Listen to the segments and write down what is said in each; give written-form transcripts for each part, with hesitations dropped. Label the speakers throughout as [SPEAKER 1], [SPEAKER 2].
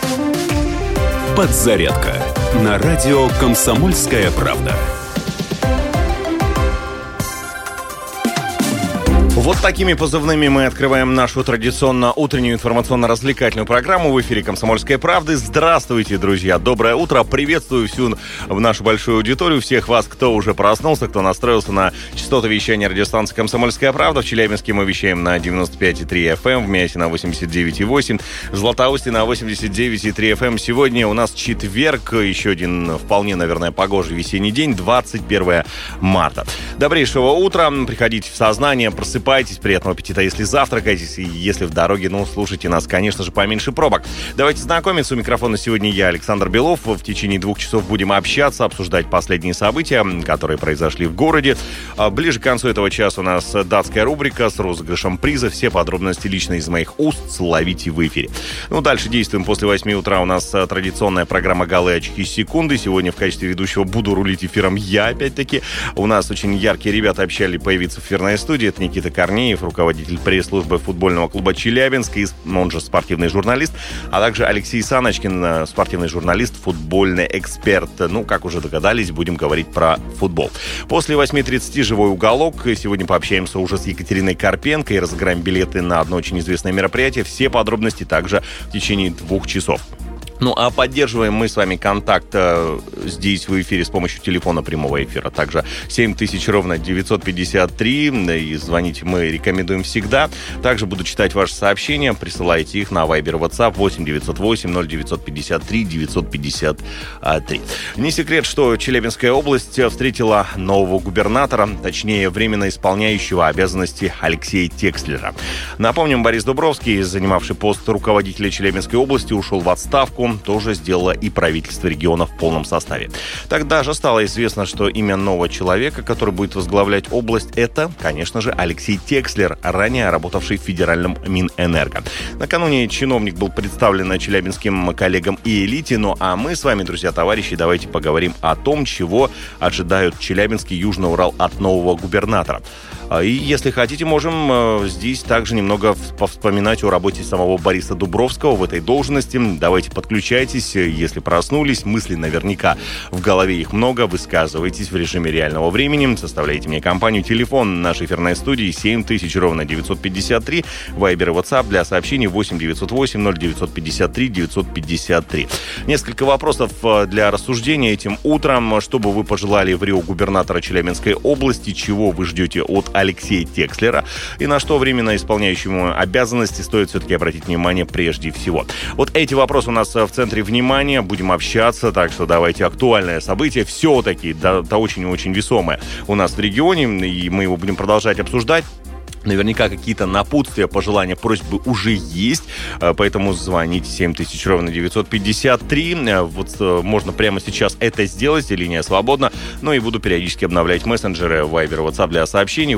[SPEAKER 1] Подзарядка на радио «Комсомольская правда».
[SPEAKER 2] Вот такими позывными мы открываем нашу традиционно утреннюю информационно-развлекательную программу в эфире «Комсомольской правды». Здравствуйте, друзья! Доброе утро! Приветствую всю нашу большую аудиторию, всех вас, кто уже проснулся, кто настроился на частоты вещания радиостанции «Комсомольская правда». В Челябинске мы вещаем на 95,3 FM, в Миасе на 89,8, в Златоусте на 89,3 FM. Сегодня у нас четверг, еще один вполне, наверное, погожий весенний день, 21 марта. Добрейшего утра, приходите в сознание, просыпайтесь, приятного аппетита, если завтракаете, и если в дороге, слушайте нас, конечно же, поменьше пробок. Давайте знакомиться. У микрофона сегодня я, Александр Белов. В течение 2 часов будем общаться, обсуждать последние события, которые произошли в городе. Ближе к концу этого часа у нас датская рубрика с розыгрышем приза. Все подробности лично из моих уст ловите в эфире. Дальше действуем. После 8 утра у нас традиционная программа «Голые очки секунды». Сегодня в качестве ведущего буду рулить эфиром я, опять-таки. У нас очень яркие ребята обещали появиться в эфирной студии. Это Никита Корнеев, руководитель пресс-службы футбольного клуба «Челябинск», он же спортивный журналист, а также Алексей Саночкин, спортивный журналист, футбольный эксперт. Как уже догадались, будем говорить про футбол. После 8:30 «Живой уголок». Сегодня пообщаемся уже с Екатериной Карпенко и разыграем билеты на одно очень известное мероприятие. Все подробности также в течение 2 часов. А поддерживаем мы с вами контакт здесь в эфире с помощью телефона прямого эфира. Также 7000 ровно 953. И звонить мы рекомендуем всегда. Также буду читать ваши сообщения. Присылайте их на Viber, WhatsApp 8-908-0953-953. Не секрет, что Челябинская область встретила нового губернатора, точнее, временно исполняющего обязанности Алексея Текслера. Напомним, Борис Дубровский, занимавший пост руководителя Челябинской области, ушел в отставку. Тоже сделало и правительство региона в полном составе. Тогда же стало известно, что имя нового человека, который будет возглавлять область, это, конечно же, Алексей Текслер, ранее работавший в федеральном Минэнерго. Накануне чиновник был представлен челябинским коллегам и элите. А мы с вами, друзья, товарищи, давайте поговорим о том, чего ожидают Челябинск и Южный Урал от нового губернатора. И если хотите, можем здесь также немного повспоминать о работе самого Бориса Дубровского в этой должности. Давайте подключайтесь, если проснулись, мысли наверняка в голове их много, высказывайтесь в режиме реального времени, составляйте мне компанию. Телефон нашей эфирной студии 7000 ровно 953, Вайбер и WhatsApp для сообщений 8-908-0953-953. Несколько вопросов для рассуждения этим утром. Что бы вы пожелали в Рио губернатора Челябинской области, чего вы ждете от Алексея Текслера и на что временно исполняющему обязанности стоит все-таки обратить внимание прежде всего. Вот эти вопросы у нас в центре внимания. Будем общаться, так что давайте актуальное событие, все-таки, да очень-очень весомое у нас в регионе, и мы его будем продолжать обсуждать. Наверняка какие-то напутствия, пожелания, просьбы уже есть, поэтому звоните 7000 ровно 953. Можно прямо сейчас это сделать, линия свободна. И буду периодически обновлять мессенджеры Viber, WhatsApp для сообщений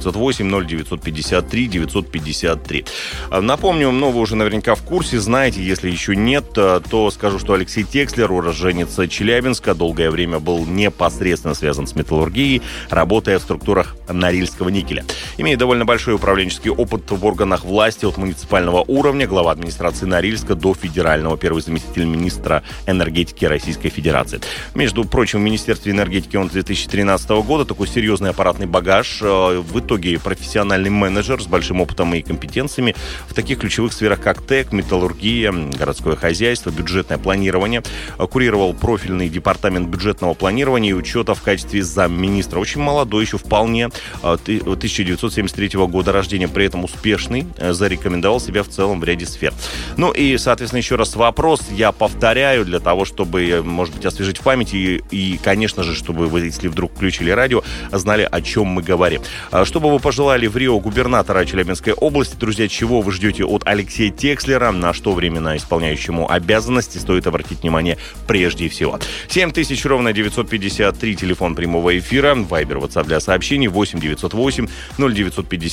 [SPEAKER 2] 8-908-0953-953. Напомню, вы уже наверняка в курсе, знаете, если еще нет, то скажу, что Алексей Текслер, уроженец Челябинска, долгое время был непосредственно связан с металлургией, работая в структурах Норильского никеля. Имеет довольно большой управленческий опыт в органах власти от муниципального уровня, глава администрации Норильска до федерального, первый заместитель министра энергетики Российской Федерации. Между прочим, в Министерстве энергетики он с 2013 года, такой серьезный аппаратный багаж, в итоге профессиональный менеджер с большим опытом и компетенциями в таких ключевых сферах, как ТЭК, металлургия, городское хозяйство, бюджетное планирование. Курировал профильный департамент бюджетного планирования и учета в качестве замминистра. Очень молодой еще вполне, 1973 года рождения, при этом успешный, зарекомендовал себя в целом в ряде сфер. И, соответственно, еще раз вопрос я повторяю для того, чтобы, может быть, освежить в памяти и, конечно же, чтобы вы, если вдруг включили радио, знали, о чем мы говорим. Что бы вы пожелали в Рио губернатора Челябинской области, друзья, чего вы ждете от Алексея Текслера, на что временно исполняющему обязанности стоит обратить внимание прежде всего. 7000 ровно 953, телефон прямого эфира, Вайбер, WhatsApp для сообщений 8-908-0953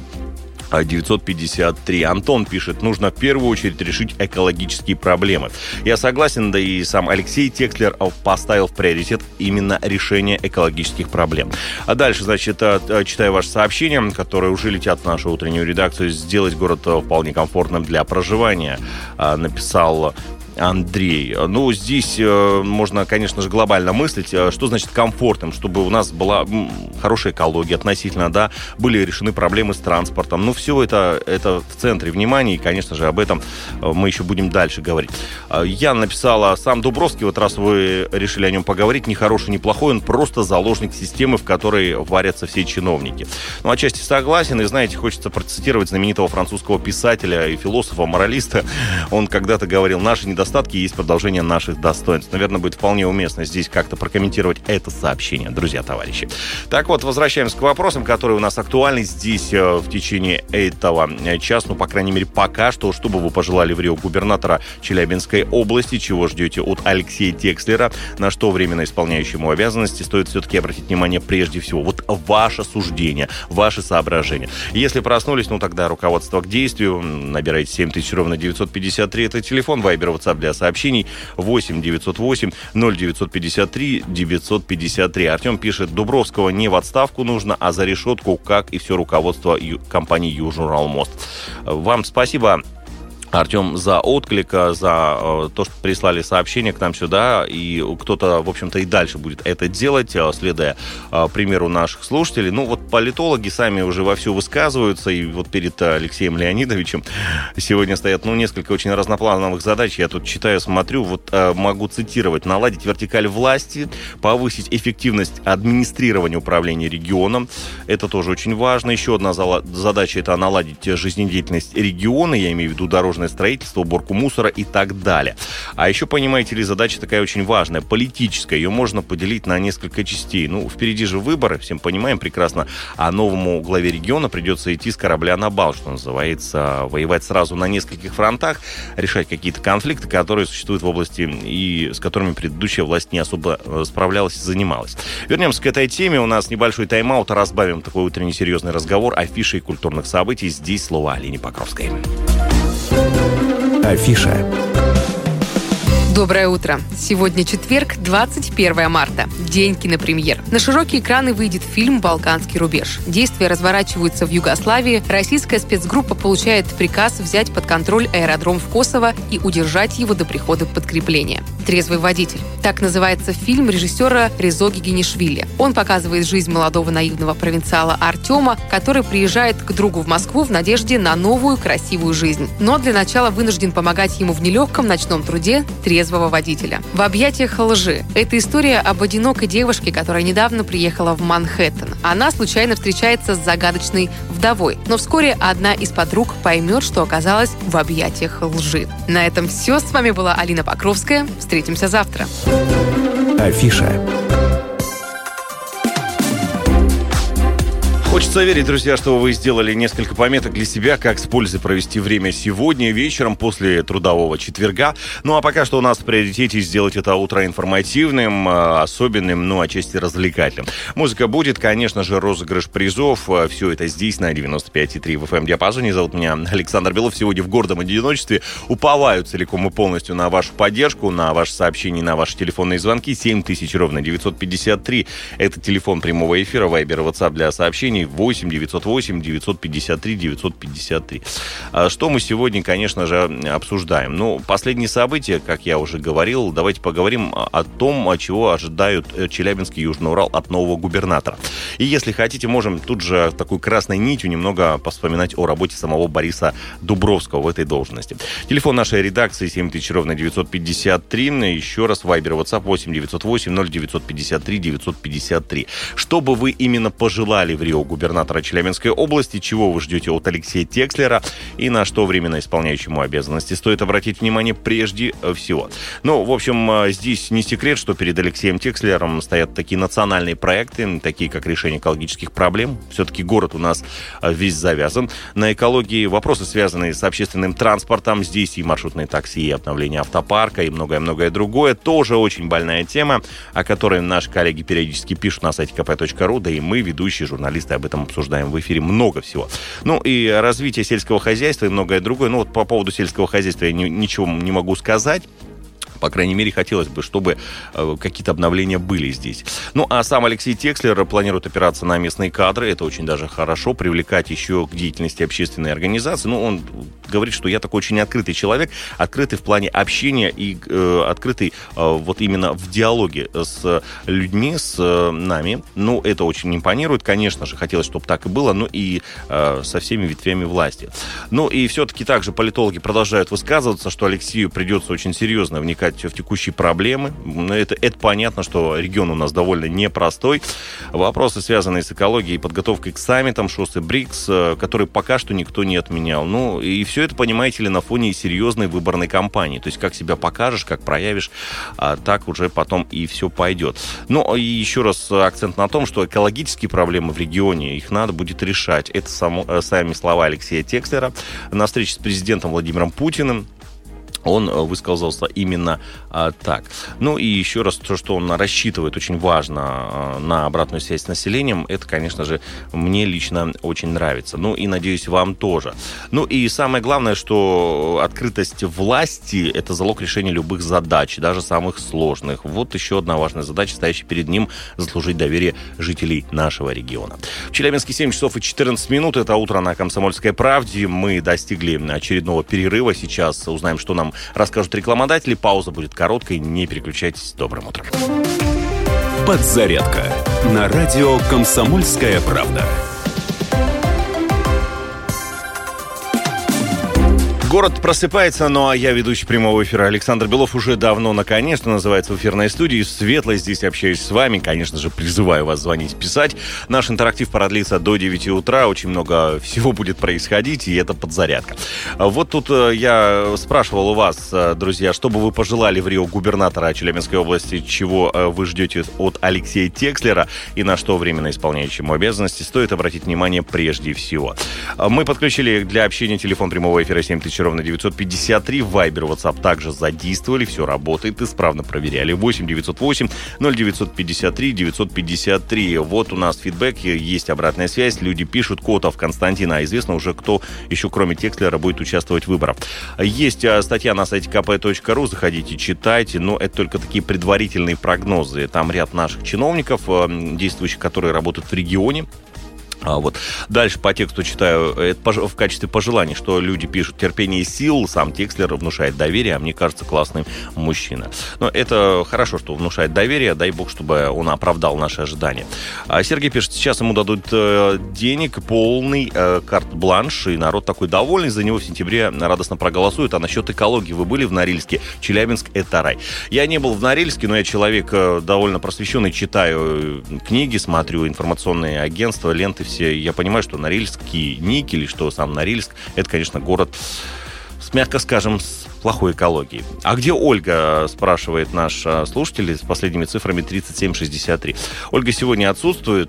[SPEAKER 2] 953. Антон пишет, нужно в первую очередь решить экологические проблемы. Я согласен, да и сам Алексей Текслер поставил в приоритет именно решение экологических проблем. А дальше, читаю ваше сообщение, которые уже летят в нашу утреннюю редакцию. Сделать город вполне комфортным для проживания, написал Андрей. Ну, здесь можно, конечно же, глобально мыслить, что значит комфортным, чтобы у нас была хорошая экология относительно, да, были решены проблемы с транспортом. Ну, все это в центре внимания, и, конечно же, об этом мы еще будем дальше говорить. Я написала, сам Дубровский, вот раз вы решили о нем поговорить, ни хороший, ни плохой, он просто заложник системы, в которой варятся все чиновники. Ну, отчасти согласен, и, знаете, хочется процитировать знаменитого французского писателя и философа, моралиста. Он когда-то говорил: наши недостатки есть продолжение наших достоинств. Наверное, будет вполне уместно здесь как-то прокомментировать это сообщение, друзья, товарищи. Так вот, возвращаемся к вопросам, которые у нас актуальны здесь в течение этого часа, ну, по крайней мере, пока что. Что бы вы пожелали в Рио губернатора Челябинской области? Чего ждете от Алексея Текслера? На что временно исполняющему обязанности стоит все-таки обратить внимание прежде всего? Вот ваше суждение, ваши соображения. Если проснулись, ну, тогда руководство к действию. Набирайте 7000 ровно 953. Это телефон, вайбер, WhatsApp для сообщений 8 908 0953 953. Артем пишет: Дубровского не в отставку нужно, а за решетку, как и все руководство компании «Южуралмост». Вам спасибо, Артем, за отклик, за то, что прислали сообщение к нам сюда, и кто-то, в общем-то, и дальше будет это делать, следуя примеру наших слушателей. Ну, вот политологи сами уже вовсю высказываются, и вот перед Алексеем Леонидовичем сегодня стоят, ну, несколько очень разноплановых задач. Я тут читаю, смотрю, вот могу цитировать: наладить вертикаль власти, повысить эффективность администрирования управления регионом. Это тоже очень важно. Еще одна задача — это наладить жизнедеятельность региона, я имею в виду дорожное строительство, уборку мусора и так далее. А еще, понимаете ли, задача такая очень важная, политическая. Ее можно поделить на несколько частей. Ну, впереди же выборы, всем понимаем прекрасно, а новому главе региона придется идти с корабля на бал, что называется, воевать сразу на нескольких фронтах, решать какие-то конфликты, которые существуют в области и с которыми предыдущая власть не особо справлялась и занималась. Вернемся к этой теме. У нас небольшой тайм-аут, разбавим такой утренний серьезный разговор афишей культурных событий. Здесь слово Алине Покровской.
[SPEAKER 3] Афиша.
[SPEAKER 4] Доброе утро. Сегодня четверг, 21 марта. День кинопремьер. На широкие экраны выйдет фильм «Балканский рубеж». Действия разворачиваются в Югославии. Российская спецгруппа получает приказ взять под контроль аэродром в Косово и удержать его до прихода подкрепления. «Трезвый водитель». Так называется фильм режиссера Резо Гигинишвили. Он показывает жизнь молодого наивного провинциала Артема, который приезжает к другу в Москву в надежде на новую красивую жизнь. Но для начала вынужден помогать ему в нелегком ночном труде трезвого водителя. «В объятиях лжи». Это история об одинокой девушке, которая недавно приехала в Манхэттен. Она случайно встречается с загадочной вдовой, но вскоре одна из подруг поймет, что оказалась в объятиях лжи. На этом все. С вами была Алина Покровская. Встретимся завтра.
[SPEAKER 3] Афиша.
[SPEAKER 2] Хочется верить, друзья, что вы сделали несколько пометок для себя, как с пользой провести время сегодня вечером после трудового четверга. Ну, а пока что у нас в приоритете сделать это утро информативным, особенным, ну, отчасти развлекательным. Музыка будет, конечно же, розыгрыш призов. Все это здесь, на 95,3 в FM-диапазоне. Зовут меня Александр Белов. Сегодня в гордом одиночестве уповаю целиком и полностью на вашу поддержку, на ваши сообщения, на ваши телефонные звонки. 7000 ровно 953. Это телефон прямого эфира, вайбер, WhatsApp для сообщений. 8 908 953 953. Что мы сегодня, конечно же, обсуждаем? Ну, последние события, как я уже говорил, давайте поговорим о том, чего ожидают Челябинск и Южный Урал от нового губернатора. И если хотите, можем тут же такой красной нитью немного поспоминать о работе самого Бориса Дубровского в этой должности. Телефон нашей редакции 7000 ровно 953. Еще раз, вайбер, WhatsApp 8 908 0953 953. Что бы вы именно пожелали в Рио губернатора Челябинской области, чего вы ждете от Алексея Текслера и на что временно исполняющему обязанности стоит обратить внимание прежде всего. Ну, в общем, здесь не секрет, что перед Алексеем Текслером стоят такие национальные проекты, такие как решение экологических проблем. Все-таки город у нас весь завязан на экологии. Вопросы, связанные с общественным транспортом, здесь и маршрутные такси, и обновление автопарка, и многое-многое другое. Тоже очень больная тема, о которой наши коллеги периодически пишут на сайте kp.ru, да и мы, ведущие журналисты, об этом обсуждаем в эфире много всего. Ну и развитие сельского хозяйства и многое другое. Ну вот по поводу сельского хозяйства я ничего не могу сказать. По крайней мере, хотелось бы, чтобы какие-то обновления были здесь. Ну, а сам Алексей Текслер планирует опираться на местные кадры. Это очень даже хорошо. Привлекать еще к деятельности общественной организации. Ну, он говорит, что я такой очень открытый человек. Открытый в плане общения и открытый вот именно в диалоге с людьми, с нами. Ну, это очень импонирует. Конечно же, хотелось, чтобы так и было. Ну, и со всеми ветвями власти. Ну, и все-таки также политологи продолжают высказываться, что Алексею придется очень серьезно вникать в текущие проблемы. Это понятно, что регион у нас довольно непростой. Вопросы, связанные с экологией и подготовкой к саммитам ШОС и БРИКС, которые пока что никто не отменял. Ну, и все это, понимаете ли, на фоне серьезной выборной кампании. То есть, как себя покажешь, как проявишь, так уже потом и все пойдет. Ну, и еще раз акцент на том, что экологические проблемы в регионе, их надо будет решать. Это сами слова Алексея Текслера на встрече с президентом Владимиром Путиным. Он высказался именно так. Ну и еще раз, то, что он рассчитывает, очень важно, на обратную связь с населением, это, конечно же, мне лично очень нравится. Ну и, надеюсь, вам тоже. Ну и самое главное, что открытость власти – это залог решения любых задач, даже самых сложных. Вот еще одна важная задача, стоящая перед ним – заслужить доверие жителей нашего региона. В Челябинске 7 часов и 14 минут. Это утро на «Комсомольской правде». Мы достигли очередного перерыва. Сейчас узнаем, что нам расскажут рекламодатели. Пауза будет короткой. Не переключайтесь. Добрым утром.
[SPEAKER 1] Подзарядка на радио «Комсомольская правда».
[SPEAKER 2] Город просыпается, ну а я, ведущий прямого эфира Александр Белов, уже давно, наконец-то, называется, в эфирной студии. Светло здесь общаюсь с вами. Конечно же, призываю вас звонить, писать. Наш интерактив продлится до 9 утра. Очень много всего будет происходить, и это подзарядка. Вот тут я спрашивал у вас, друзья, что бы вы пожелали в Рио губернатора Челябинской области, чего вы ждете от Алексея Текслера и на что временно исполняющему обязанности стоит обратить внимание прежде всего. Мы подключили для общения телефон прямого эфира 7000 ровно 953. Вайбер, WhatsApp также задействовали. Все работает, исправно проверяли. 8 908 0953 953. Вот у нас фидбэк, есть обратная связь. Люди пишут. Котов Константин. А известно уже, кто еще кроме Текслера будет участвовать в выборах. Есть статья на сайте kp.ru. Заходите, читайте. Но это только такие предварительные прогнозы. Там ряд наших чиновников, действующих, которые работают в регионе. Вот. Дальше по тексту читаю, это в качестве пожеланий, что люди пишут: терпение и сил, сам Текслер внушает доверие, а мне кажется, классный мужчина. Но это хорошо, что внушает доверие, дай бог, чтобы он оправдал наши ожидания. Сергей пишет: сейчас ему дадут денег, полный карт-бланш, и народ такой довольный, за него в сентябре радостно проголосуют. А насчет экологии, вы были в Норильске? Челябинск – это рай. Я не был в Норильске, но я человек довольно просвещенный, читаю книги, смотрю информационные агентства, ленты, я понимаю, что Норильский никель, что сам Норильск, это, конечно, город, мягко скажем, с плохой экологией. А где Ольга, спрашивает наш слушатель, с последними цифрами 3763. Ольга сегодня отсутствует,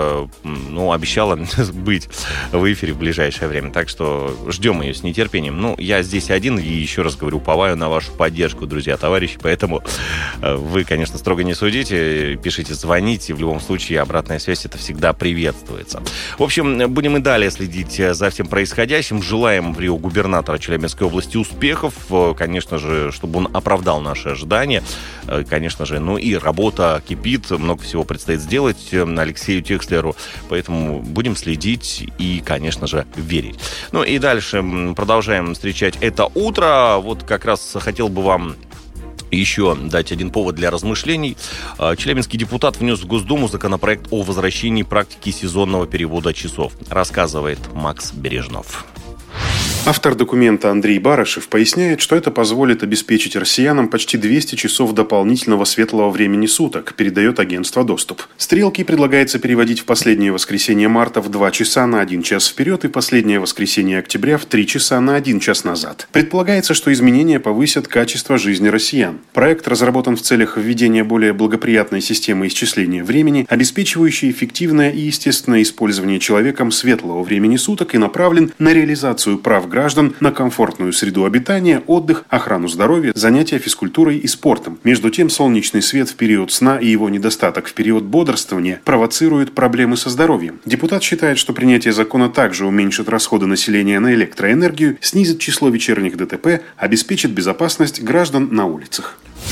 [SPEAKER 2] но обещала быть в эфире в ближайшее время, так что ждем ее с нетерпением. Ну, я здесь один, и еще раз говорю, уповаю на вашу поддержку, друзья, товарищи, поэтому вы, конечно, строго не судите, пишите, звоните, в любом случае обратная связь, это всегда приветствуется. В общем, будем и далее следить за всем происходящим. Желаем в Рио губернатора Челябинской области успехов, конечно же, чтобы он оправдал наши ожидания, конечно же, ну и работа кипит, много всего предстоит сделать Алексею Текслеру, поэтому будем следить и, конечно же, верить. Ну и дальше продолжаем встречать это утро. Вот как раз хотел бы вам еще дать один повод для размышлений. Челябинский депутат внес в Госдуму законопроект о возвращении практики сезонного перевода часов, рассказывает Макс Бережнов.
[SPEAKER 5] Автор документа Андрей Барышев поясняет, что это позволит обеспечить россиянам почти 200 часов дополнительного светлого времени суток, передает агентство «Доступ». Стрелки предлагается переводить в последнее воскресенье марта в 2 часа на 1 час вперед и последнее воскресенье октября в 3 часа на 1 час назад. Предполагается, что изменения повысят качество жизни россиян. Проект разработан в целях введения более благоприятной системы исчисления времени, обеспечивающей эффективное и естественное использование человеком светлого времени суток и направлен на реализацию прав граждан на комфортную среду обитания, отдых, охрану здоровья, занятия физкультурой и спортом. Между тем, солнечный свет в период сна и его недостаток в период бодрствования провоцируют проблемы со здоровьем. Депутат считает, что принятие закона также уменьшит расходы населения на электроэнергию, снизит число вечерних ДТП, обеспечит безопасность граждан на улицах.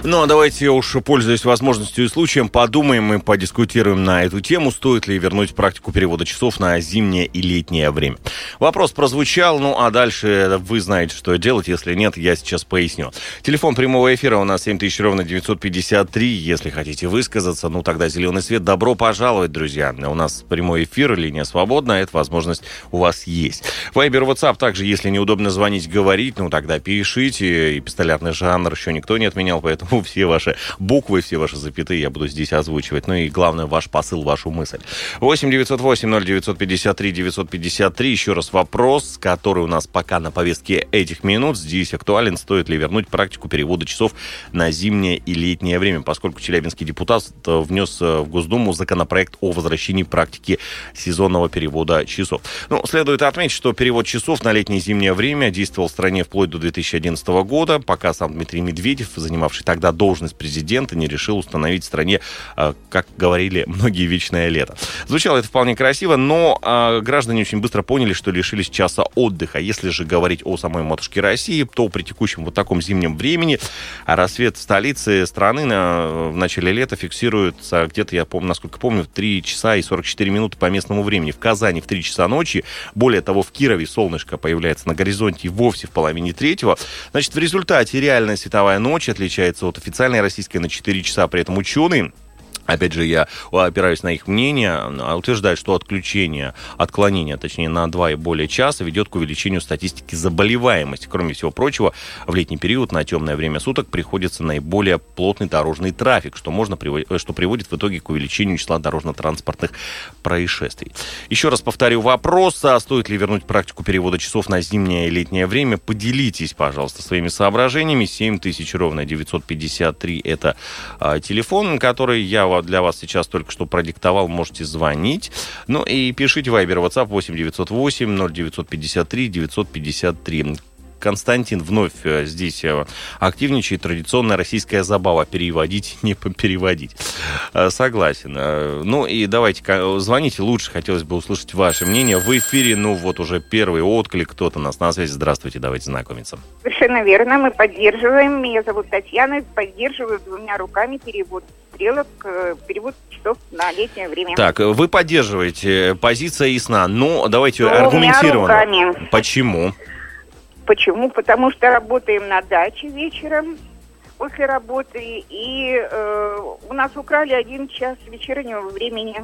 [SPEAKER 2] Ну, а давайте уж, пользуясь возможностью и случаем, подумаем и подискутируем на эту тему, стоит ли вернуть практику перевода часов на зимнее и летнее время. Вопрос прозвучал, ну, а дальше вы знаете, что делать. Если нет, я сейчас поясню. Телефон прямого эфира у нас 7000-953. Если хотите высказаться, ну, тогда зеленый свет. Добро пожаловать, друзья. У нас прямой эфир, линия свободна, эта возможность у вас есть. Вайбер, WhatsApp также, если неудобно звонить, говорить, ну, тогда пишите. Эпистолярный жанр еще никто не отменял, поэтому все ваши буквы, все ваши запятые я буду здесь озвучивать. Ну и главное, ваш посыл, вашу мысль. 8-908-0953-953. Еще раз вопрос, который у нас пока на повестке этих минут. Здесь актуален. Стоит ли вернуть практику перевода часов на зимнее и летнее время, поскольку челябинский депутат внес в Госдуму законопроект о возвращении практики сезонного перевода часов. Ну, следует отметить, что перевод часов на летнее и зимнее время действовал в стране вплоть до 2011 года, пока сам Дмитрий Медведев, занимавший тогда должность президента, не решил установить в стране, как говорили многие, вечное лето. Звучало это вполне красиво, но граждане очень быстро поняли, что лишились часа отдыха. Если же говорить о самой матушке России, то при текущем вот таком зимнем времени рассвет столицы страны в начале лета фиксируется где-то, я помню, насколько помню, в 3 часа и 44 минуты по местному времени. В Казани в 3 часа ночи. Более того, в Кирове солнышко появляется на горизонте и вовсе в половине третьего. Значит, в результате реальная световая ночь отличается от официальной российской на 4 часа. При этом ученые, опять же, я опираюсь на их мнение, утверждают, что отклонение, точнее, на 2 и более часа ведет к увеличению статистики заболеваемости. Кроме всего прочего, в летний период на темное время суток приходится наиболее плотный дорожный трафик, что приводит в итоге к увеличению числа дорожно-транспортных происшествий. Еще раз повторю вопрос, стоит ли вернуть практику перевода часов на зимнее и летнее время? Поделитесь, пожалуйста, своими соображениями. 7000-953 это телефон, который я для вас сейчас только что продиктовал, можете звонить. Ну и пишите Вайбер, WhatsApp 8-908-0953-953. Константин вновь здесь активничает. Традиционная российская забава. Переводить, не переводить. Согласен. Ну и давайте, звоните лучше. Хотелось бы услышать ваше мнение. В эфире, ну вот уже первый отклик. Кто-то нас на связи. Здравствуйте, давайте знакомиться.
[SPEAKER 6] Совершенно верно. Мы поддерживаем. Меня зовут Татьяна. Поддерживаю 2 руками перевод стрелок, перевод часов на летнее время. Так,
[SPEAKER 2] вы поддерживаете. Позиция ясна. Но давайте аргументированно. Почему?
[SPEAKER 6] Почему? Потому что работаем на даче вечером после работы, и у нас украли 1 час вечернего времени.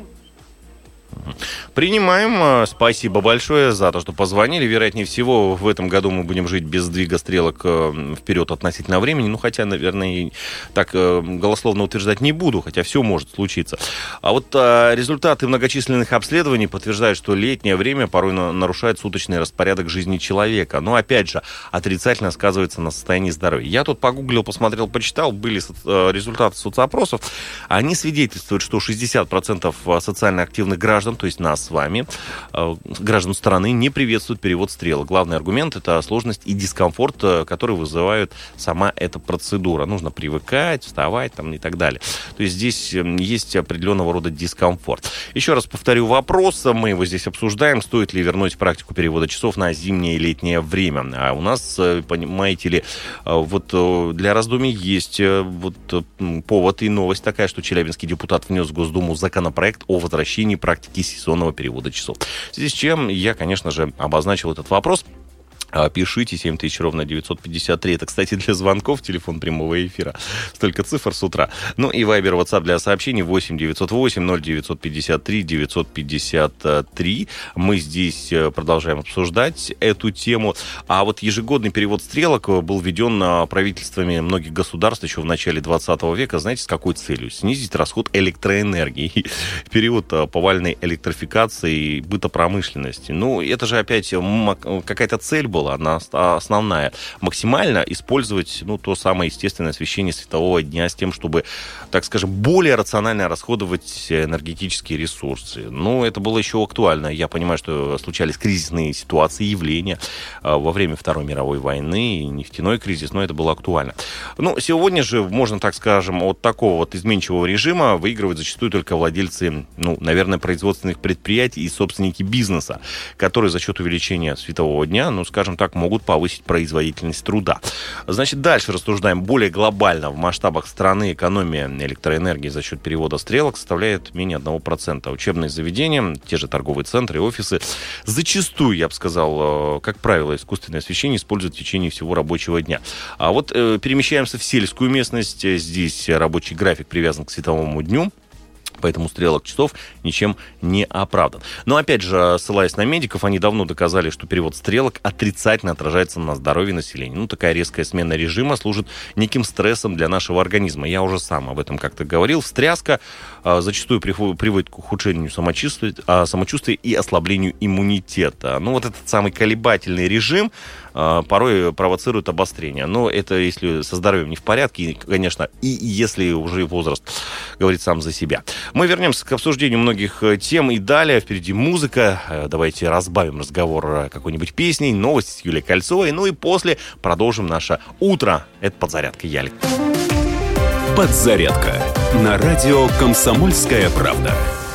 [SPEAKER 2] Принимаем. Спасибо большое за то, что позвонили. Вероятнее всего, в этом году мы будем жить без сдвига стрелок вперед относительно времени. Ну, хотя, наверное, так голословно утверждать не буду, хотя все может случиться. А вот результаты многочисленных обследований подтверждают, что летнее время порой нарушает суточный распорядок жизни человека. Но, опять же, отрицательно сказывается на состоянии здоровья. Я тут погуглил, посмотрел, почитал. Были результаты соцопросов. Они свидетельствуют, что 60% социально активных граждан, то есть нас с вами, граждан страны, не приветствуют перевод стрелок. Главный аргумент — это сложность и дискомфорт, который вызывает сама эта процедура. Нужно привыкать, вставать там, и так далее. То есть здесь есть определенного рода дискомфорт. Еще раз повторю вопрос. Мы его здесь обсуждаем. Стоит ли вернуть практику перевода часов на зимнее и летнее время? А у нас, понимаете ли, вот для раздумий есть вот повод и новость такая, что челябинский депутат внес в Госдуму законопроект о возвращении практики сезонного перевода часов. В связи с чем я, конечно же, обозначил этот вопрос. Пишите 7000-953. Это, кстати, для звонков, телефон прямого эфира. Столько цифр с утра. Ну и Вайбер, WhatsApp для сообщений 8-908-0953-953. Мы здесь продолжаем обсуждать эту тему. А вот ежегодный перевод стрелок был введен правительствами многих государств еще в начале 20 века. Знаете, с какой целью? Снизить расход электроэнергии. Период повальной электрификации бытопромышленности. Ну, это же опять какая-то цель была. Она основная. Максимально использовать то самое естественное освещение светового дня с тем, чтобы, так скажем, более рационально расходовать энергетические ресурсы. Ну, это было еще актуально. Я понимаю, что случались кризисные ситуации, явления во время Второй мировой войны, нефтяной кризис, но это было актуально. Ну, сегодня же, можно так скажем, от такого вот изменчивого режима выигрывают зачастую только владельцы, наверное, производственных предприятий и собственники бизнеса, которые за счет увеличения светового дня, скажем скажем так, могут повысить производительность труда. Значит, дальше рассуждаем более глобально. В масштабах страны экономия электроэнергии за счет перевода стрелок составляет менее 1%. Учебные заведения, те же торговые центры и офисы, зачастую, я бы сказал, как правило, искусственное освещение используют в течение всего рабочего дня. А вот перемещаемся в сельскую местность. Здесь рабочий график привязан к световому дню, поэтому стрелок часов ничем не оправдан. Но, опять же, ссылаясь на медиков, они давно доказали, что перевод стрелок отрицательно отражается на здоровье населения. Такая резкая смена режима служит неким стрессом для нашего организма. Я уже сам об этом как-то говорил. Встряска зачастую приводит к ухудшению самочувствия и ослаблению иммунитета. Вот этот самый колебательный режим порой провоцирует обострение. Но это если со здоровьем не в порядке, и, конечно, и если уже возраст говорит сам за себя. Мы вернемся к обсуждению многих тем и далее. Впереди музыка. Давайте разбавим разговор какой-нибудь песней. Новости с Юлией Кольцовой. И после продолжим наше утро. Это «Подзарядка». Ялик.
[SPEAKER 1] Подзарядка на радио «Комсомольская правда».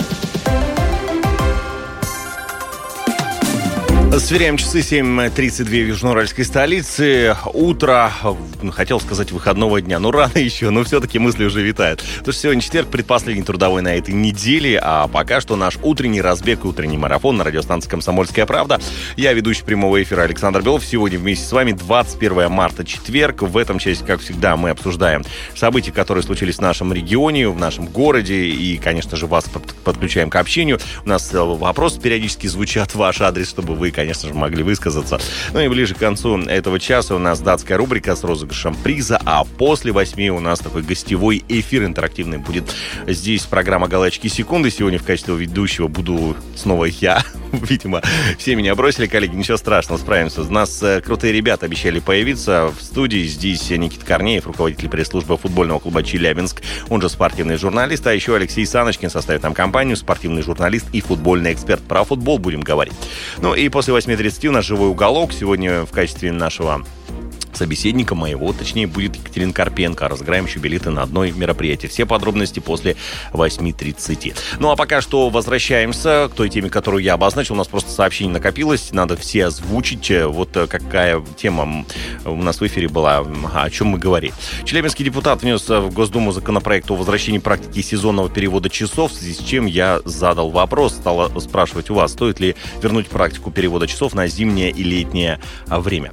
[SPEAKER 2] Сверяем часы, 7:32 в южноуральской столице. Утро, хотел сказать, выходного дня. Рано еще, но все-таки мысли уже витают. Потому что сегодня четверг, предпоследний трудовой на этой неделе. А пока что наш утренний разбег и утренний марафон на радиостанции «Комсомольская правда». Я ведущий прямого эфира Александр Белов. Сегодня вместе с вами 21 марта, четверг. В этом части, как всегда, мы обсуждаем события, которые случились в нашем регионе, в нашем городе. И, конечно же, вас подключаем к общению. У нас вопросы периодически звучат в ваш адрес, чтобы вы, конечно же, могли высказаться. И ближе к концу этого часа у нас датская рубрика с розыгрышем приза, а после 8 у нас такой гостевой эфир интерактивный будет. Здесь программа «Галочки секунды». Сегодня в качестве ведущего буду снова я. Видимо, все меня бросили, коллеги, ничего страшного, справимся. У нас крутые ребята обещали появиться в студии. Здесь Никита Корнеев, руководитель пресс-службы футбольного клуба «Челябинск», он же спортивный журналист, а еще Алексей Саночкин составит нам компанию, спортивный журналист и футбольный эксперт. Про футбол будем говорить. И после 8:30 у нас живой уголок. Сегодня в качестве нашего собеседника моего, точнее, будет Екатерина Карпенко. Разыграем еще билеты на одно мероприятие. Все подробности после 8:30. А пока что возвращаемся к той теме, которую я обозначил. У нас просто сообщений накопилось, надо все озвучить. Вот какая тема у нас в эфире была, о чем мы говорили. Челябинский депутат внес в Госдуму законопроект о возвращении практики сезонного перевода часов, в связи с чем я задал вопрос, стал спрашивать у вас, стоит ли вернуть практику перевода часов на зимнее и летнее время.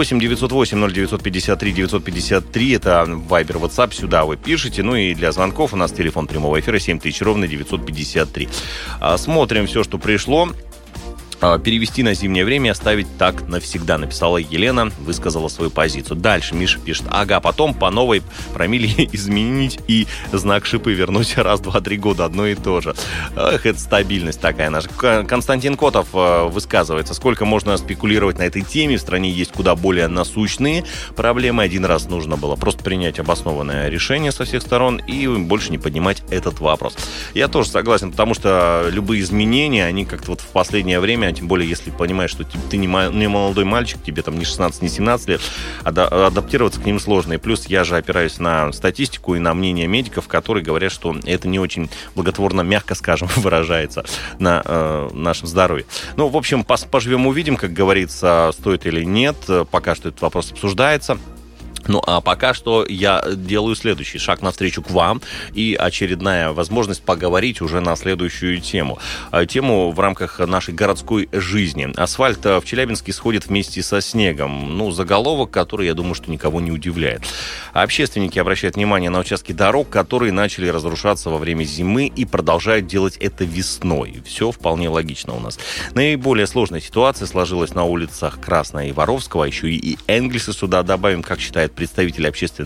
[SPEAKER 2] 8-908-0953-953, это Вайбер, WhatsApp, сюда вы пишете. И для звонков у нас телефон прямого эфира 7000 ровно 953. Смотрим все, что пришло. Перевести на зимнее время, оставить так навсегда, написала Елена, высказала свою позицию. Дальше Миша пишет, потом по новой промилле изменить и знак шипы вернуть раз, два, 3 года, одно и то же. Это стабильность такая наша. Константин Котов высказывается, сколько можно спекулировать на этой теме, в стране есть куда более насущные проблемы. Один раз нужно было просто принять обоснованное решение со всех сторон и больше не поднимать этот вопрос. Я тоже согласен, потому что любые изменения, они как-то в последнее время, тем более, если понимаешь, что ты не молодой мальчик, тебе там не 16, не 17 лет, адаптироваться к ним сложно. И плюс я же опираюсь на статистику и на мнение медиков, которые говорят, что это не очень благотворно, мягко скажем, выражается на нашем здоровье. В общем, поживем увидим, как говорится, стоит или нет. Пока что этот вопрос обсуждается. А пока что я делаю следующий шаг навстречу к вам и очередная возможность поговорить уже на следующую тему. Тему в рамках нашей городской жизни. Асфальт в Челябинске сходит вместе со снегом. Заголовок, который, я думаю, что никого не удивляет. Общественники обращают внимание на участки дорог, которые начали разрушаться во время зимы и продолжают делать это весной. Все вполне логично у нас. Наиболее сложная ситуация сложилась на улицах Красная и Воровского, еще и Энгельса сюда добавим, как считает представитель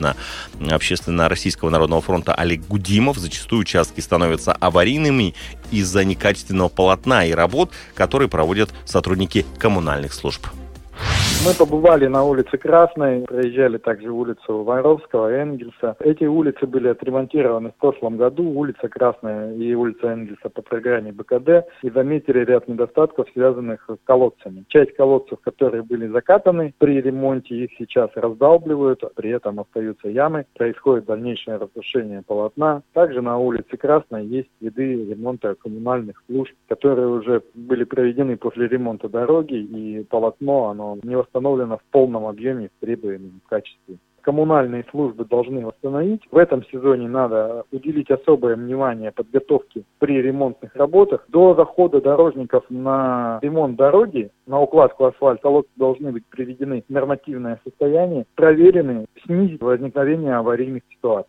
[SPEAKER 2] общественно-российского народного фронта Олег Гудимов. Зачастую участки становятся аварийными из-за некачественного полотна и работ, которые проводят сотрудники коммунальных служб.
[SPEAKER 7] Мы побывали на улице Красной, проезжали также улицу Воровского, Энгельса. Эти улицы были отремонтированы в прошлом году. Улица Красная и улица Энгельса по программе БКД. И заметили ряд недостатков, связанных с колодцами. Часть колодцев, которые были закатаны при ремонте, их сейчас раздалбливают, при этом остаются ямы. Происходит дальнейшее разрушение полотна. Также на улице Красной есть следы ремонта коммунальных служб, которые уже были проведены после ремонта дороги, и полотно, оно не восстановлено восстановлена в полном объеме в требуемом качестве. Коммунальные службы должны восстановить. В этом сезоне надо уделить особое внимание подготовке при ремонтных работах. До захода дорожников на ремонт дороги, на укладку асфальта, колодцы должны быть приведены в нормативное состояние, проверены, снизить возникновение аварийных ситуаций.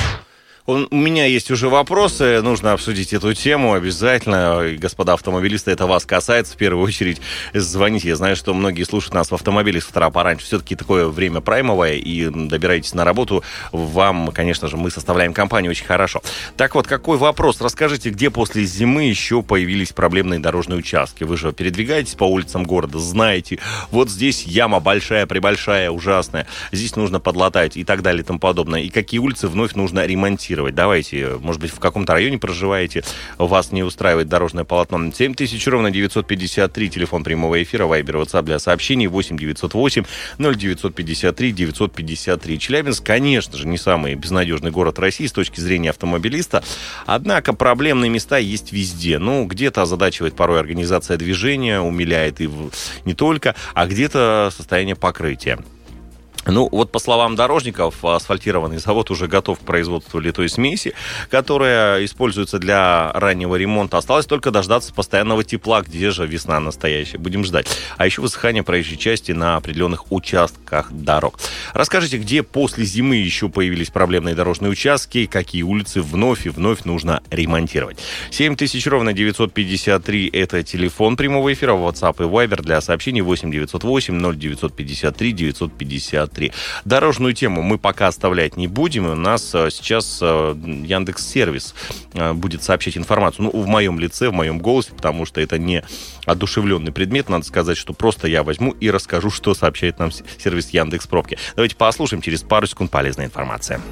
[SPEAKER 2] У меня есть уже вопросы, нужно обсудить эту тему обязательно. И, господа автомобилисты, это вас касается в первую очередь. Звоните, я знаю, что многие слушают нас в автомобиле с утра пораньше. Все-таки такое время праймовое, и добираетесь на работу. Вам, конечно же, мы составляем компанию очень хорошо. Так вот, какой вопрос? Расскажите, где после зимы еще появились проблемные дорожные участки? Вы же передвигаетесь по улицам города, знаете, вот здесь яма большая, пребольшая, ужасная, здесь нужно подлатать и так далее и тому подобное. И какие улицы вновь нужно ремонтировать? Давайте, может быть, в каком-то районе проживаете, вас не устраивает дорожное полотно. 7000 ровно 953, телефон прямого эфира, вайбер, ватсап для сообщений, 8 908 0953 953. Челябинск, конечно же, не самый безнадежный город России с точки зрения автомобилиста, однако проблемные места есть везде. Ну, где-то озадачивает порой организация движения, умиляет и не только, а где-то состояние покрытия. Ну, вот по словам дорожников, асфальтированный завод уже готов к производству литой смеси, которая используется для раннего ремонта. Осталось только дождаться постоянного тепла, где же весна настоящая. Будем ждать. А еще высыхание проезжей части на определенных участках дорог. Расскажите, где после зимы еще появились проблемные дорожные участки, какие улицы вновь и вновь нужно ремонтировать. 7000 ровно 953 это телефон прямого эфира, WhatsApp и Viber для сообщений 8 908 0953 953. Дорожную тему мы пока оставлять не будем. У нас сейчас Яндекс.Сервис будет сообщать информацию. Ну, в моем лице, в моем голосе, потому что это не одушевленный предмет. Надо сказать, что просто я возьму и расскажу, что сообщает нам сервис Яндекс.Пробки. Давайте послушаем. Через пару секунд полезная информация.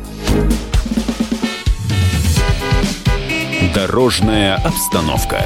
[SPEAKER 3] Дорожная обстановка.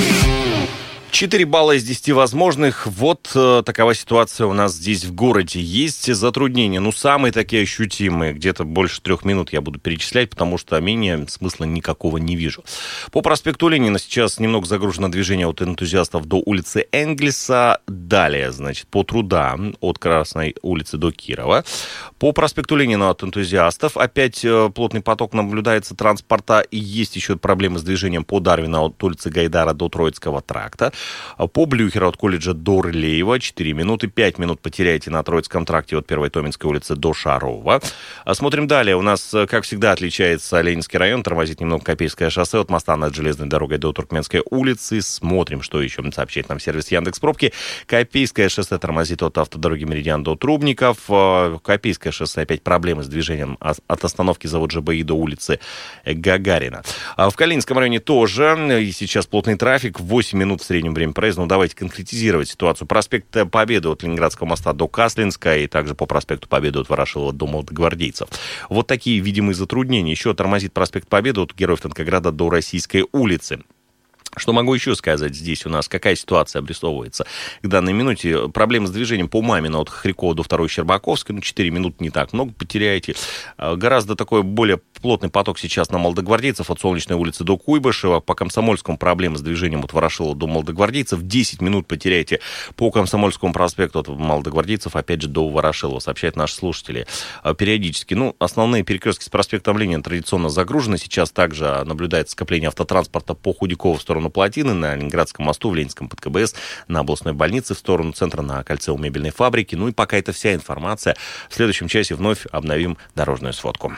[SPEAKER 2] 4 балла из 10 возможных. Вот такова ситуация у нас здесь в городе. Есть затруднения, ну, самые такие ощутимые. Где-то больше 3 минут я буду перечислять, потому что менее смысла никакого не вижу. По проспекту Ленина сейчас немного загружено движение от энтузиастов до улицы Энгельса. Далее, значит, по Труда от Красной улицы до Кирова. По проспекту Ленина от энтузиастов опять плотный поток наблюдается транспорта. И есть еще проблемы с движением по Дарвина от улицы Гайдара до Троицкого тракта. По Блюхера от колледжа до Рылеева 4 минуты, 5 минут потеряете на Троицком тракте от 1-й Томинской улицы до Шарова. Смотрим далее. У нас, как всегда, отличается Ленинский район, тормозит немного Копейское шоссе от моста над железной дорогой до Туркменской улицы. Смотрим, что еще сообщает нам сервис Яндекс.Пробки. Копейское шоссе тормозит от автодороги Меридиан до Трубников. Копейское шоссе опять проблемы с движением от остановки завод ЖБИ до улицы Гагарина. В Калининском районе тоже. И сейчас плотный трафик. 8 минут в среднем время проезда. Ну, давайте конкретизировать ситуацию. Проспект Победы от Ленинградского моста до Каслинска и также по проспекту Победы от Ворошилова до Молодогвардейцев. Вот такие видимые затруднения. Еще тормозит проспект Победы от Героев Танкограда до Российской улицы. Что могу еще сказать здесь у нас? Какая ситуация обрисовывается к данной минуте? Проблемы с движением по Мамино от Хохрякова до 2-й Щербаковской. 4 минуты не так много потеряете. Гораздо такой более плотный поток сейчас на Молодогвардейцев от Солнечной улицы до Куйбышева. По Комсомольскому проблемы с движением от Ворошилова до Молодогвардейцев. 10 минут потеряете по Комсомольскому проспекту от Молодогвардейцев, опять же, до Ворошилова, сообщают наши слушатели периодически. Ну, основные перекрестки с проспектом Ленина традиционно загружены. Сейчас также наблюдается скопление автотранспорта по Худякову в сторону Плотины, на Ленинградском мосту, в Ленинском под КБС, на областной больнице, в сторону центра, на кольце у мебельной фабрики. Ну и пока это вся информация. В следующем часе вновь обновим дорожную сводку.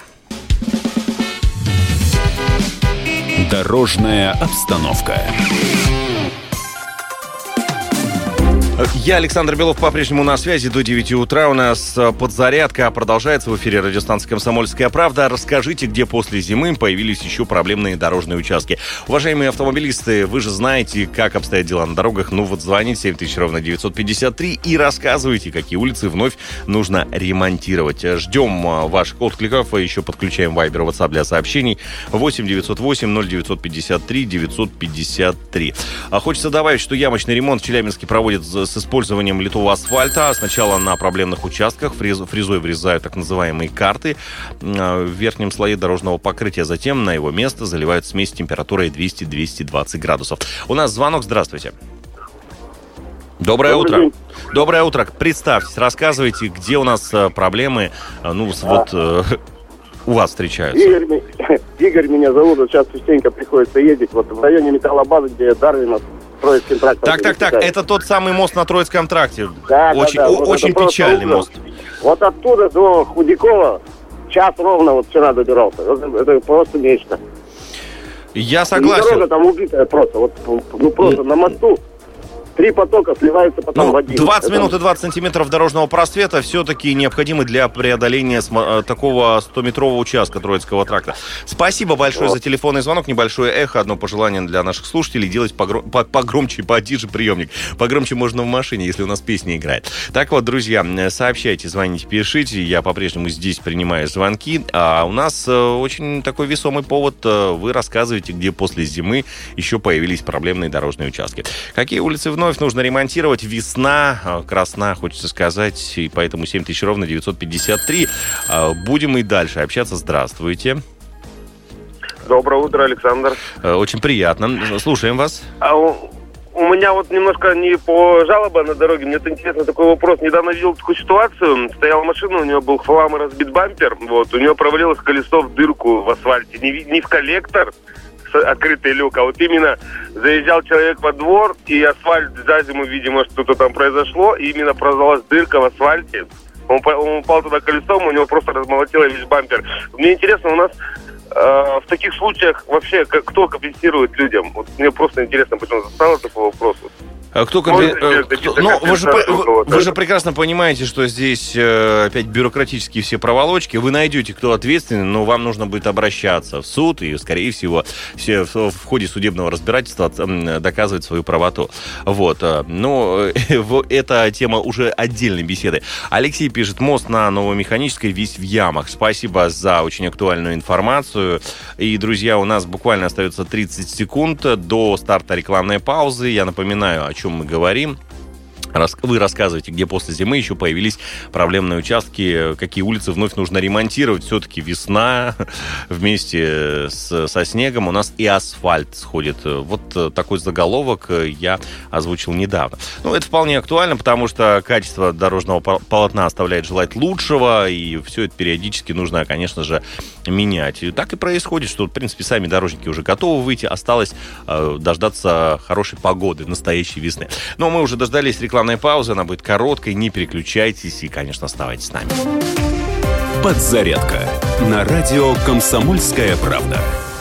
[SPEAKER 3] Дорожная обстановка.
[SPEAKER 2] Я, Александр Белов, по-прежнему на связи до 9 утра. У нас подзарядка продолжается в эфире радиостанции «Комсомольская правда». Расскажите, где после зимы появились еще проблемные дорожные участки. Уважаемые автомобилисты, вы же знаете, как обстоят дела на дорогах. Ну вот звоните 7000 ровно 953 и рассказывайте, какие улицы вновь нужно ремонтировать. Ждем ваших откликов. Еще подключаем Viber, WhatsApp для сообщений 8 908 0953 953. Хочется добавить, что ямочный ремонт в Челябинске проводит с использованием литого асфальта. Сначала на проблемных участках фрезой врезают так называемые карты в верхнем слое дорожного покрытия. Затем на его место заливают смесь температурой 200-220 градусов. У нас звонок. Здравствуйте. Доброе утро.
[SPEAKER 8] День.
[SPEAKER 2] Доброе утро. Представьтесь, рассказывайте, где у нас проблемы, у вас встречаются.
[SPEAKER 8] Игорь меня зовут, вот сейчас частенько приходится ездить, вот в районе металлобазы, где Дарвина, Троицкий тракт.
[SPEAKER 2] Так, это тот самый мост на Троицком тракте.
[SPEAKER 8] Да,
[SPEAKER 2] очень
[SPEAKER 8] вот
[SPEAKER 2] печальный мост.
[SPEAKER 8] Вот оттуда до Худякова час ровно вот вчера добирался. Это просто нечто.
[SPEAKER 2] Я согласен.
[SPEAKER 8] Дорога там убитая просто, просто на мосту. 3 потока сливаются потом в один.
[SPEAKER 2] 20 минут и 20 сантиметров дорожного просвета все-таки необходимы для преодоления такого 100-метрового участка Троицкого тракта. Спасибо большое за телефонный звонок. Небольшое эхо. Одно пожелание для наших слушателей. Делать погромче, потише приемник. Погромче можно в машине, если у нас песня играет. Так вот, друзья, сообщайте, звоните, пишите. Я по-прежнему здесь принимаю звонки. А у нас очень такой весомый повод. Вы рассказываете, где после зимы еще появились проблемные дорожные участки. Какие улицы вновь нужно ремонтировать? Весна, красна, хочется сказать, и поэтому 7000 ровно 953. Будем и дальше общаться. Здравствуйте.
[SPEAKER 9] Доброе утро, Александр.
[SPEAKER 2] Очень приятно. Слушаем вас.
[SPEAKER 9] У меня вот немножко не по жалобе на дороге. Мне интересно такой вопрос. Недавно видел такую ситуацию. Стояла машина, у нее был в хлам и разбит бампер. Вот, у нее провалилось колесо в дырку в асфальте. Не в коллектор, открытый люк, а вот именно заезжал человек во двор, и асфальт за зиму, видимо, что-то там произошло, и именно прорвалась дырка в асфальте. Он упал туда колесом, у него просто размолотило весь бампер. Мне интересно, у нас в таких случаях вообще кто компенсирует людям? Вот мне просто интересно, почему стало такой вопрос.
[SPEAKER 2] Вы же прекрасно понимаете, что здесь опять бюрократические все проволочки. Вы найдете, кто ответственный, но вам нужно будет обращаться в суд и, скорее всего, все в ходе судебного разбирательства доказывать свою правоту. Вот. Но это тема уже отдельной беседы. Алексей пишет: мост на Новомеханической весь в ямах. Спасибо за очень актуальную информацию. И, друзья, у нас буквально остается 30 секунд до старта рекламной паузы. Я напоминаю, о чем мы говорим. Вы рассказываете, где после зимы еще появились проблемные участки, какие улицы вновь нужно ремонтировать. Все-таки весна, вместе со снегом у нас и асфальт сходит. Вот такой заголовок я озвучил недавно. Это вполне актуально, потому что качество дорожного полотна оставляет желать лучшего, и все это периодически нужно, конечно же, менять. И так и происходит, что, в принципе, сами дорожники уже готовы выйти. Осталось дождаться хорошей погоды, настоящей весны. Но мы уже дождались рекламной паузы, она будет короткой, не переключайтесь и, конечно, оставайтесь с нами.
[SPEAKER 1] Подзарядка на радио «Комсомольская правда».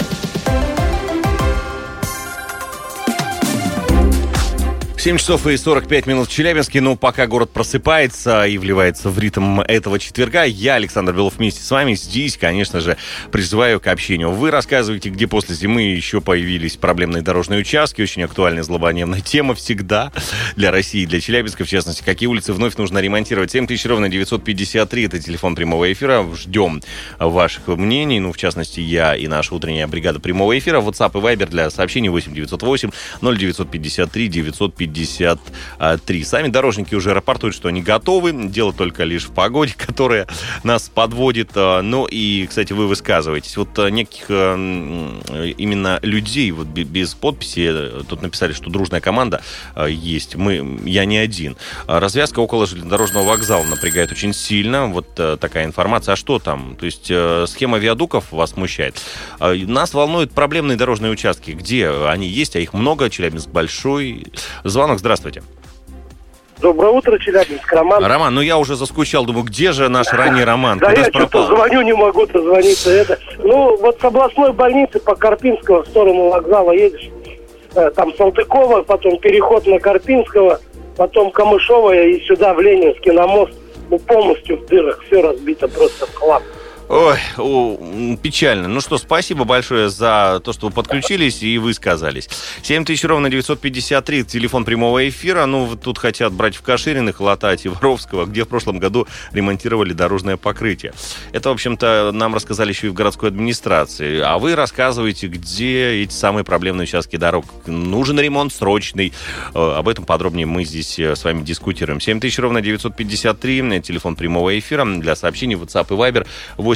[SPEAKER 2] 7 часов и 45 минут в Челябинске. Пока город просыпается и вливается в ритм этого четверга, я, Александр Белов, вместе с вами здесь, конечно же, призываю к общению. Вы рассказываете, где после зимы еще появились проблемные дорожные участки. Очень актуальная, злободневная тема всегда для России, для Челябинска, в частности. Какие улицы вновь нужно ремонтировать? 7000 ровно 953. Это телефон прямого эфира. Ждем ваших мнений. В частности, я и наша утренняя бригада прямого эфира. WhatsApp и Viber для сообщений 8908 0953 953. Сами дорожники уже рапортуют, что они готовы. Дело только лишь в погоде, которая нас подводит. И, кстати, вы высказываетесь. Неких именно людей без подписи, тут написали, что дружная команда есть. Я не один. Развязка около железнодорожного вокзала напрягает очень сильно. Такая информация. А что там? То есть схема виадуков вас смущает. Нас волнуют проблемные дорожные участки. Где они есть, а их много. Челябинск большой. Звонок, здравствуйте.
[SPEAKER 10] Доброе утро, Челябинск, Роман.
[SPEAKER 2] Роман, я уже заскучал, думаю, где же наш ранний Роман?
[SPEAKER 10] Да, я что-то звоню, не могу дозвониться. С областной больницы по Карпинского в сторону вокзала едешь, там Салтыкова, потом переход на Карпинского, потом Камышовая и сюда в Ленинский на мост, полностью в дырах, все разбито просто в хлам.
[SPEAKER 2] Ой, печально. Спасибо большое за то, что вы подключились и высказались. 7000 ровно 953, телефон прямого эфира. Тут хотят брать в Кашириных, латать и Воровского, где в прошлом году ремонтировали дорожное покрытие. Это, в общем-то, нам рассказали еще и в городской администрации. А вы рассказываете, где эти самые проблемные участки дорог. Нужен ремонт срочный. Об этом подробнее мы здесь с вами дискутируем. 7000 ровно 953, телефон прямого эфира. Для сообщений WhatsApp и Viber 8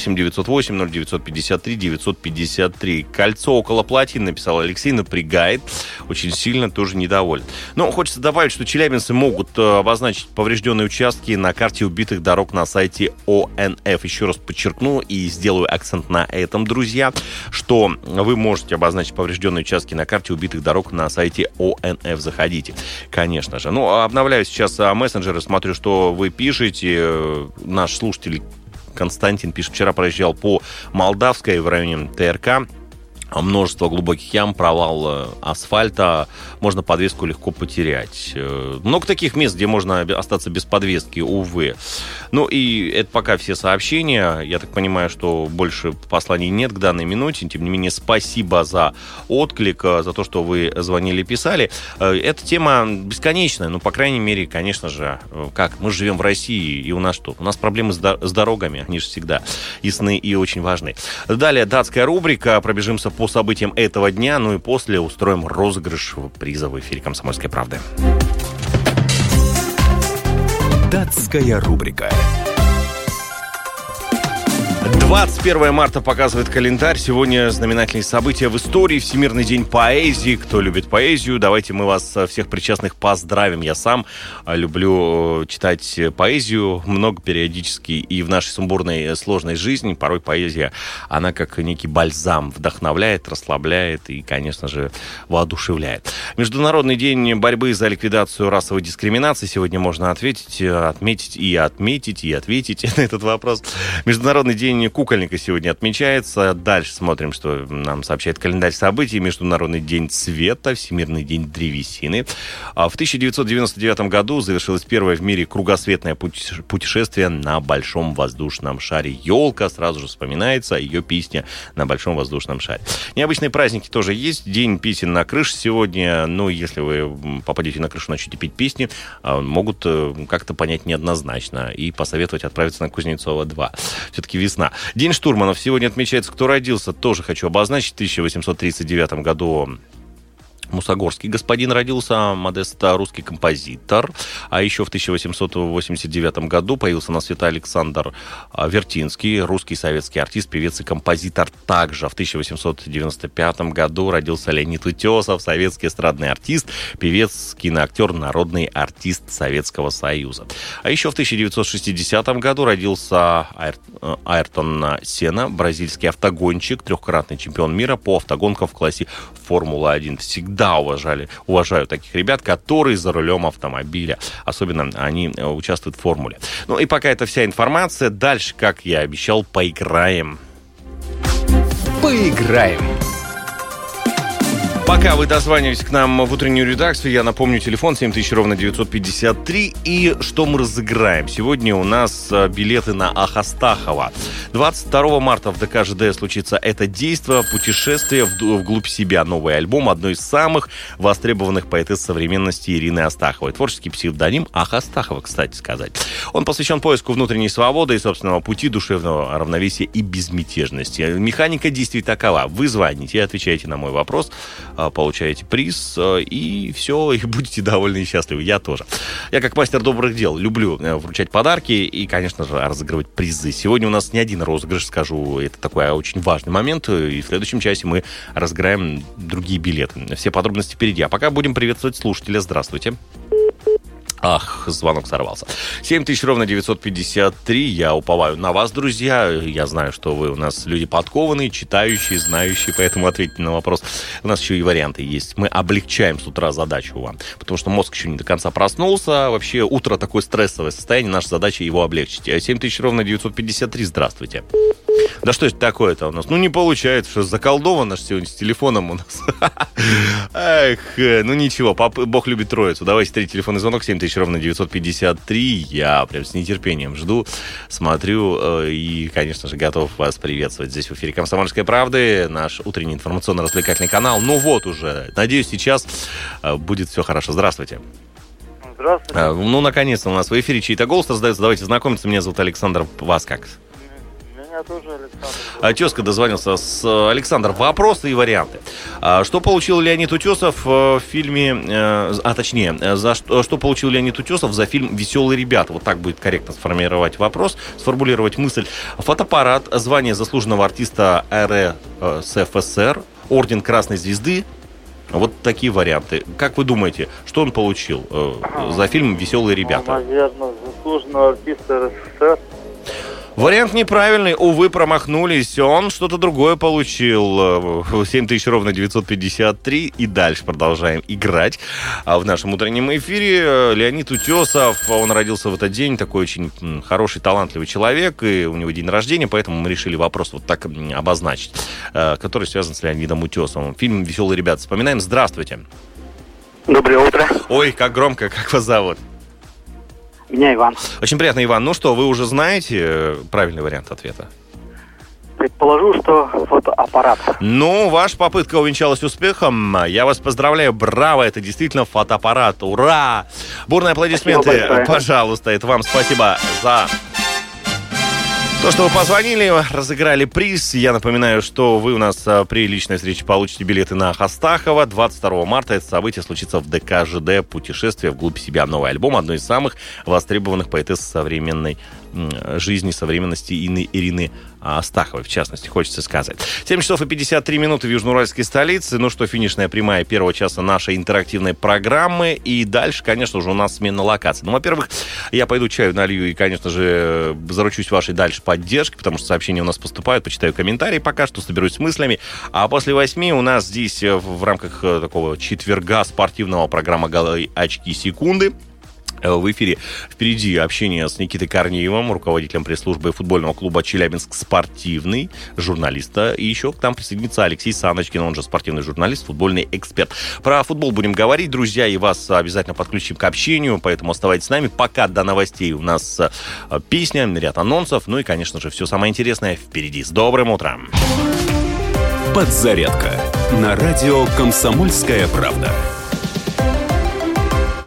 [SPEAKER 2] 8-908 0953 953. Кольцо около плотин, написал Алексей, напрягает. Очень сильно, тоже недоволен. Но хочется добавить, что челябинцы могут обозначить поврежденные участки на карте убитых дорог на сайте ОНФ. Еще раз подчеркну и сделаю акцент на этом, друзья, что вы можете обозначить поврежденные участки на карте убитых дорог на сайте ОНФ. Заходите, конечно же. Ну, обновляю сейчас мессенджеры, смотрю, что вы пишете. Наш слушатель Константин пишет: вчера проезжал по Молдавской в районе ТРК. Множество глубоких ям, провал асфальта, можно подвеску легко потерять. Много таких мест, где можно остаться без подвески, увы. Ну и это пока все сообщения. Я так понимаю, что больше посланий нет к данной минуте. Тем не менее, спасибо за отклик, за то, что вы звонили и писали. Эта тема бесконечная, но, по крайней мере, конечно же, как мы живем в России, и у нас что? У нас проблемы с дорогами, они же всегда ясны и очень важны. Далее датская рубрика, пробежимся по событиям этого дня, ну и после устроим розыгрыш приза в эфире «Комсомольской правды».
[SPEAKER 3] Датская рубрика.
[SPEAKER 2] 21 марта показывает календарь. Сегодня знаменательные события в истории. Всемирный день поэзии. Кто любит поэзию, давайте мы вас всех причастных поздравим. Я сам люблю читать поэзию много периодически. И в нашей сумбурной сложной жизни порой поэзия, она как некий бальзам, вдохновляет, расслабляет и, конечно же, воодушевляет. Международный день борьбы за ликвидацию расовой дискриминации. Сегодня можно отметить на этот вопрос. Международный день кукольника сегодня отмечается. Дальше смотрим, что нам сообщает календарь событий. Международный день цвета, Всемирный день древесины. В 1999 году завершилось первое в мире кругосветное путешествие на большом воздушном шаре. Елка, сразу же вспоминается ее песня на большом воздушном шаре. Необычные праздники тоже есть. День песен на крыше сегодня. Ну, если вы попадете на крышу, начнете петь песни, могут как-то понять неоднозначно и посоветовать отправиться на Кузнецова 2. Все-таки весна. День штурманов сегодня отмечается. Кто родился, тоже хочу обозначить. В 1839 году Мусогорский господин родился, Модест, русский композитор. А еще в 1889 году появился на свет Александр Вертинский, русский советский артист, певец и композитор. Также в 1895 году родился Леонид Утесов, советский эстрадный артист, певец, киноактер, народный артист Советского Союза. А еще в 1960 году родился Айртон Сенна, бразильский автогонщик, трехкратный чемпион мира по автогонкам в классе Формула-1. Всегда уважаю таких ребят, которые за рулем автомобиля. Особенно они участвуют в формуле. Ну и пока это вся информация. Дальше, как я обещал, поиграем. Пока вы дозваниваетесь к нам в утреннюю редакцию, я напомню, телефон 7000-953. И что мы разыграем? Сегодня у нас билеты на Ахастахова. 22 марта в ДК ЖД случится это действо, путешествие вглубь себя. Новый альбом одной из самых востребованных поэтесс современности Ирины Астаховой. Творческий псевдоним Ахастахова, кстати сказать. Он посвящен поиску внутренней свободы и собственного пути, душевного равновесия и безмятежности. Механика действий такова. Вы звоните и отвечаете на мой вопрос, получаете приз, и все, и будете довольны и счастливы. Я тоже. Я, как мастер добрых дел, люблю вручать подарки и, конечно же, разыгрывать призы. Сегодня у нас не один розыгрыш, скажу, это такой очень важный момент, и в следующем часе мы разыграем другие билеты. Все подробности впереди. А пока будем приветствовать слушателя. Здравствуйте. Ах, звонок сорвался. 7000-953. Я уповаю на вас, друзья. Я знаю, что вы у нас люди подкованные, читающие, знающие, поэтому ответьте на вопрос. У нас еще и варианты есть. Мы облегчаем с утра задачу вам, потому что мозг еще не до конца проснулся. Вообще, утро такое стрессовое состояние, наша задача его облегчить. 7000-953. Здравствуйте. Да что это такое-то у нас? Ну, не получается, что заколдовано сегодня с телефоном у нас. Эх, ну ничего, Бог любит троицу. Давайте третий телефонный звонок, 7000-953. Я прям с нетерпением жду, смотрю и, конечно же, готов вас приветствовать здесь в эфире «Комсомольской правды», наш утренний информационно-развлекательный канал. Ну вот уже, надеюсь, сейчас будет все хорошо. Здравствуйте.
[SPEAKER 11] Здравствуйте.
[SPEAKER 2] Ну, наконец-то у нас в эфире чей-то голос раздается. Давайте знакомиться. Меня зовут Александр. Вас как?
[SPEAKER 7] Меня тоже Александр.
[SPEAKER 2] Тезка дозвонился. Александр, вопросы и варианты. Что получил Леонид Утесов в фильме... Что получил Леонид Утесов за фильм «Веселые ребята»? Вот так будет корректно сформулировать вопрос, сформулировать мысль. Фотоаппарат, звание заслуженного артиста РСФСР, орден Красной Звезды. Вот такие варианты. Как вы думаете, что он получил за фильм «Веселые ребята»?
[SPEAKER 7] Наверное, заслуженного артиста РСФСР.
[SPEAKER 2] Вариант неправильный. Увы, промахнулись. Он что-то другое получил. 7000 ровно 953. И дальше продолжаем играть. В нашем утреннем эфире Леонид Утесов. Он родился в этот день. Такой очень хороший, талантливый человек. И у него день рождения. Поэтому мы решили вопрос вот так обозначить. Который связан с Леонидом Утесовым. Фильм «Веселые ребята». Вспоминаем. Здравствуйте.
[SPEAKER 11] Доброе утро.
[SPEAKER 2] Ой, как громко. Как вас зовут?
[SPEAKER 11] Меня Иван.
[SPEAKER 2] Очень приятно, Иван. Ну что, вы уже знаете правильный вариант ответа?
[SPEAKER 11] Предположу, что фотоаппарат.
[SPEAKER 2] Ну, ваша попытка увенчалась успехом. Я вас поздравляю. Браво, это действительно фотоаппарат. Ура! Бурные аплодисменты, пожалуйста. Это вам спасибо за... то, что вы позвонили, разыграли приз. Я напоминаю, что вы у нас при личной встрече получите билеты на Хастахова. 22 марта это событие случится в ДК ЖД «Путешествие вглубь себя». Новый альбом одной из самых востребованных поэтесс современной жизни, современности Ирины Астаховой, в частности, хочется сказать. 7 часов и 53 минуты в южноуральской столице. Ну что, финишная прямая первого часа нашей интерактивной программы. И дальше, конечно же, у нас смена локаций. Ну, во-первых, я пойду чаю налью и, конечно же, заручусь вашей дальше поддержкой, потому что сообщения у нас поступают, почитаю комментарии пока что, соберусь с мыслями. А после 8 у нас здесь в рамках такого четверга спортивного программа «Голы, очки, секунды». В эфире впереди общение с Никитой Корнеевым, руководителем пресс-службы футбольного клуба «Челябинск спортивный», журналиста. И еще к нам присоединится Алексей Саночкин, он же спортивный журналист, футбольный эксперт. Про футбол будем говорить, друзья, и вас обязательно подключим к общению, поэтому оставайтесь с нами. Пока до новостей у нас песня, ряд анонсов, ну и, конечно же, все самое интересное впереди. С добрым утром!
[SPEAKER 1] Подзарядка на радио «Комсомольская правда».